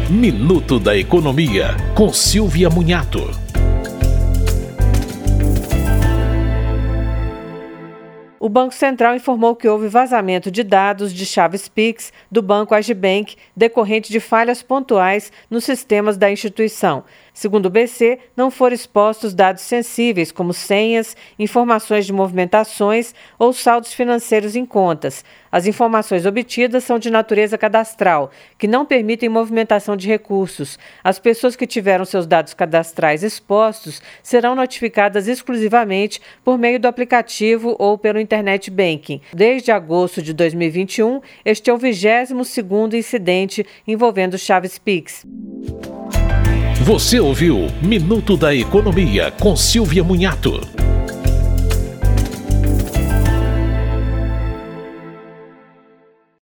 Minuto da Economia, com Silvia Munhato. O Banco Central informou que houve vazamento de dados de chaves Pix do Banco Agibank, decorrente de falhas pontuais nos sistemas da instituição. Segundo o BC, não foram expostos dados sensíveis como senhas, informações de movimentações ou saldos financeiros em contas. As informações obtidas são de natureza cadastral, que não permitem movimentação de recursos. As pessoas que tiveram seus dados cadastrais expostos serão notificadas exclusivamente por meio do aplicativo ou pelo Internet Banking. Desde agosto de 2021, este é o 22º incidente envolvendo chaves Pix. Você ouviu Minuto da Economia com Silvia Munhato.